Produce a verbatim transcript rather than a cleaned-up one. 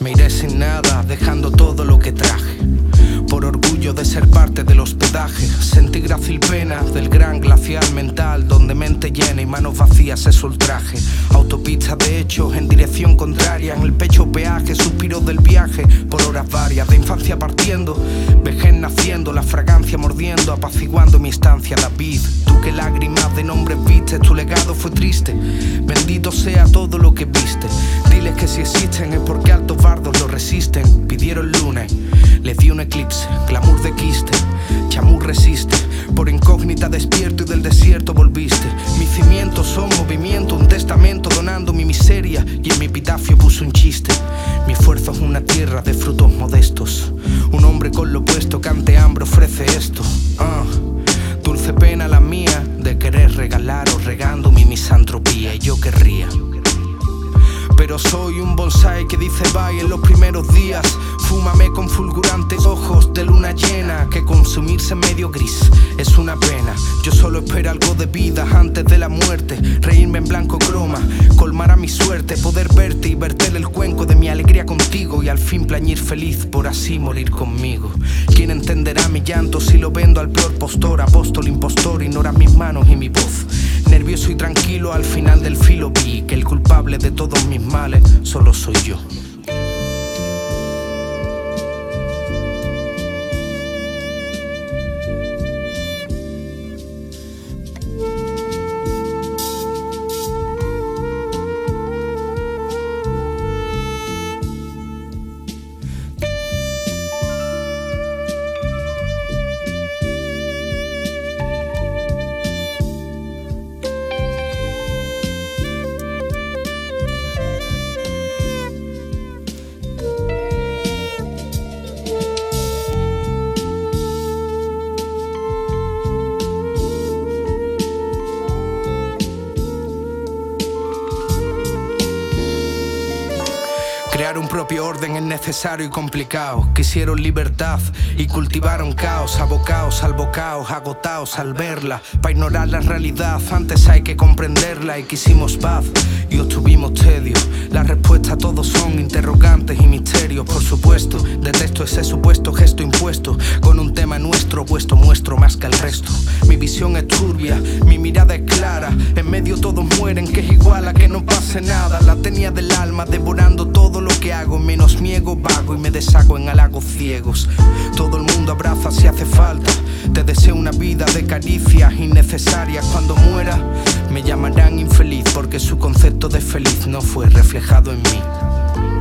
Me iré sin nada, dejando todo lo que traje, por orgullo de ser parte del hospedaje. Sentí grácil pena del gran glacial mental, donde mente llena y manos vacías es ultraje. Autopista de hechos en dirección contraria, en el pecho peaje, suspiros del viaje, por horas varias, de infancia partiendo, vejez naciendo, la fragancia mordiendo, apaciguando mi estancia. David, tú que lágrimas de nombres viste, tu legado fue triste, bendito sea todo lo que viste. Diles que si existen es porque altos bardos lo resisten. Pidieron lunes, les di un eclipse, glamour de quiste, chamur resiste, por incógnita despierto y del desierto volviste. Mis cimientos son movimiento, un testamento donando mi miseria, y en mi epitafio puso un chiste. Mi esfuerzo es una tierra de frutos modestos, un hombre con lo opuesto que ante hambre ofrece esto. uh. Dulce pena la mía de querer regalaros regando mi misantropía, y yo querría, pero soy un bonsai que dice bye en los primeros días. Fúmame con fulgurantes ojos de luna llena, que consumirse medio gris es una pena. Yo solo espero algo de vida antes de la muerte, reírme en blanco croma, colmar a mi suerte, poder verte y verter el cuenco de mi alegría contigo, y al fin plañir feliz por así morir conmigo. ¿Quién entenderá mi llanto si lo vendo al peor postor? Apóstol impostor, ignora mis manos y mi voz. Nervioso y tranquilo al final del filo vi que el culpable de todos mis males solo soy yo. Crear un propio orden es necesario y complicado. Quisieron libertad y cultivaron caos, abocaos al bocaos, agotaos al verla. Pa' ignorar la realidad antes hay que comprenderla, y quisimos paz y obtuvimos tedio. La respuesta a todos son interrogantes y misterios, por supuesto. Detesto ese supuesto gesto impuesto con un tema nuestro, puesto muestro más que el resto. Mi visión es turbia, mi mirada es clara, en medio todos mueren, que es igual a que no pase nada. La tenía del alma devorando todo lo que hago, menos miego, vago y me deshago en halagos ciegos. Todo el mundo abraza si hace falta, te deseo una vida de caricias innecesarias. Cuando muera me llamarán infeliz porque su concepto de feliz no fue reflejado en mí.